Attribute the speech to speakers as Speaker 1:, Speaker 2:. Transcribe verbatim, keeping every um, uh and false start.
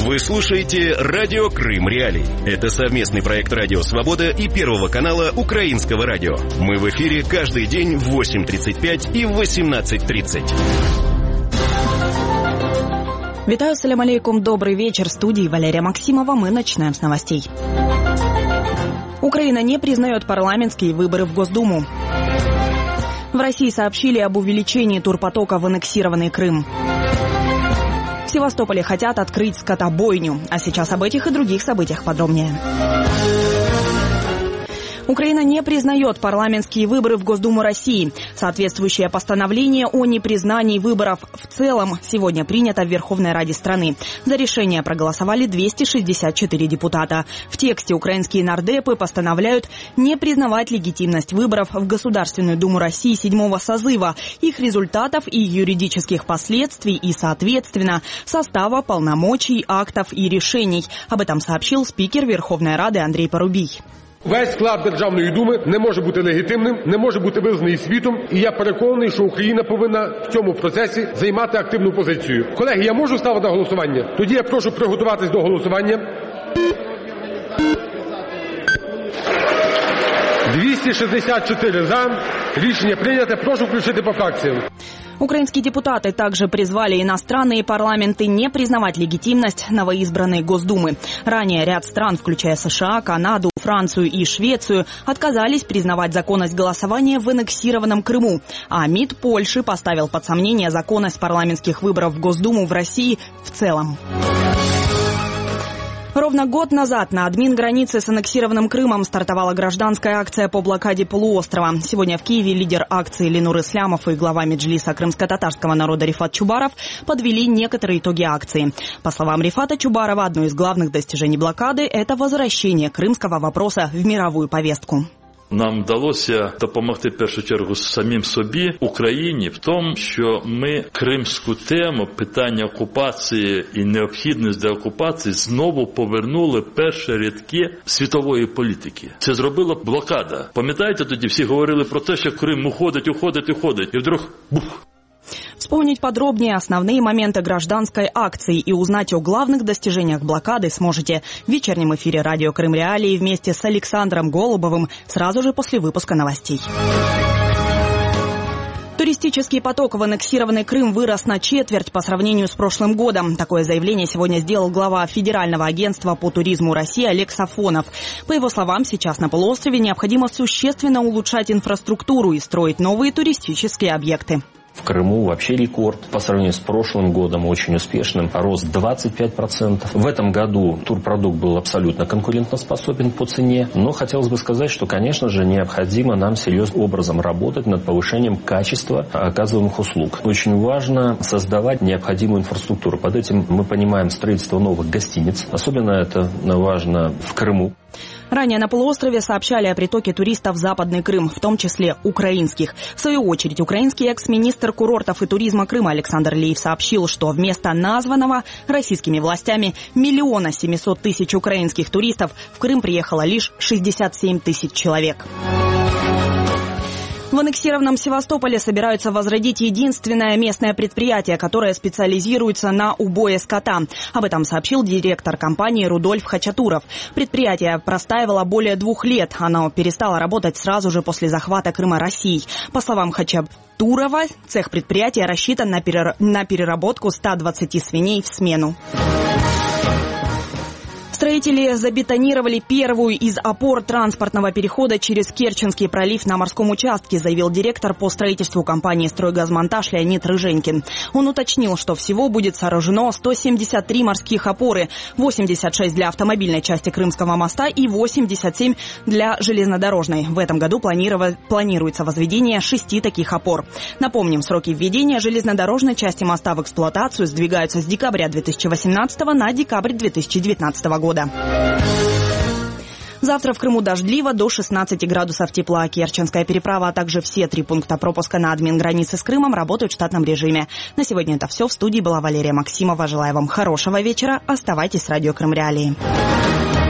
Speaker 1: Вы слушаете «Радио Крым Реалии». Это совместный проект «Радио Свобода» и Первого канала Украинского радио. Мы в эфире каждый день в восемь тридцать пять и в восемнадцать тридцать.
Speaker 2: Витаю, салям алейкум, добрый вечер. В студии Валерия Максимова. Мы начинаем с новостей. Украина не признает парламентские выборы в Госдуму. В России сообщили об увеличении турпотока в аннексированный Крым. В Севастополе хотят открыть скотобойню. А сейчас об этих и других событиях подробнее. Украина не признает парламентские выборы в Госдуму России. Соответствующее постановление о непризнании выборов в целом сегодня принято в Верховной Раде страны. За решение проголосовали двести шестьдесят четыре депутата. В тексте украинские нардепы постановляют не признавать легитимность выборов в Государственную Думу России седьмого созыва, их результатов и юридических последствий и, соответственно, состава, полномочий, актов и решений. Об этом сообщил спикер Верховной Рады Андрей Парубій.
Speaker 3: Весь склад Державної думи не може бути легітимним, не може бути визнаний світом, і я переконаний, що Україна повинна в цьому процесі займати активну позицію. Колеги, я можу ставити на голосування? Тоді я прошу приготуватись до голосування. двісті шістдесят чотири за. Рішення прийнято. Прошу включити по фракціям.
Speaker 2: Украинские депутаты также призвали иностранные парламенты не признавать легитимность новоизбранной Госдумы. Ранее ряд стран, включая США, Канаду, Францию и Швецию, отказались признавать законность голосования в аннексированном Крыму. А МИД Польши поставил под сомнение законность парламентских выборов в Госдуму в России в целом. Ровно год назад на админгранице с аннексированным Крымом стартовала гражданская акция по блокаде полуострова. Сегодня в Киеве лидер акции Ленур Ислямов и глава Меджлиса крымско-татарского народа Рифат Чубаров подвели некоторые итоги акции. По словам Рифата Чубарова, одно из главных достижений блокады – это возвращение крымского вопроса в мировую повестку.
Speaker 4: Нам вдалося допомогти в першу чергу самим собі, Україні, в тому, що ми кримську тему, питання окупації і необхідність деокупації знову повернули в перші рядки світової політики. Це зробила блокада. Пам'ятаєте, тоді всі говорили про те, що Крим уходить, уходить, уходить, і вдруг бух!
Speaker 2: Вспомнить подробнее основные моменты гражданской акции и узнать о главных достижениях блокады сможете в вечернем эфире «Радио Крым Реалии» вместе с Александром Голубовым сразу же после выпуска новостей. Туристический поток в аннексированный Крым вырос на четверть по сравнению с прошлым годом. Такое заявление сегодня сделал глава Федерального агентства по туризму России Олег Сафонов. По его словам, сейчас на полуострове необходимо существенно улучшать инфраструктуру и строить новые туристические объекты.
Speaker 5: В Крыму вообще рекорд по сравнению с прошлым годом, очень успешным, рост двадцать пять процентов. В этом году турпродукт был абсолютно конкурентоспособен по цене, но хотелось бы сказать, что, конечно же, необходимо нам серьезным образом работать над повышением качества оказываемых услуг. Очень важно создавать необходимую инфраструктуру. Под этим мы понимаем строительство новых гостиниц, особенно это важно в Крыму.
Speaker 2: Ранее на полуострове сообщали о притоке туристов в Западный Крым, в том числе украинских. В свою очередь, украинский экс-министр курортов и туризма Крыма Александр Леев сообщил, что вместо названного российскими властями миллиона семисот тысяч украинских туристов в Крым приехало лишь шестьдесят семь тысяч человек. В аннексированном Севастополе собираются возродить единственное местное предприятие, которое специализируется на убое скота. Об этом сообщил директор компании Рудольф Хачатуров. Предприятие простаивало более двух лет. Оно перестало работать сразу же после захвата Крыма Россией. По словам Хачатурова, цех предприятия рассчитан на, перер... на переработку ста двадцати свиней в смену. Строители забетонировали первую из опор транспортного перехода через Керченский пролив на морском участке, заявил директор по строительству компании «Стройгазмонтаж» Леонид Рыженькин. Он уточнил, что всего будет сооружено сто семьдесят три морских опоры, восемьдесят шесть для автомобильной части Крымского моста и восемьдесят семь для железнодорожной. В этом году планируется возведение шести таких опор. Напомним, сроки введения железнодорожной части моста в эксплуатацию сдвигаются с декабря две тысячи восемнадцатого на декабрь две тысячи девятнадцатого года. Завтра в Крыму дождливо до шестнадцати градусов тепла. Керченская переправа, а также все три пункта пропуска на админгранице с Крымом работают в штатном режиме. На сегодня это все. В студии была Валерия Максимова. Желаю вам хорошего вечера. Оставайтесь с «Радио Крым Реалии».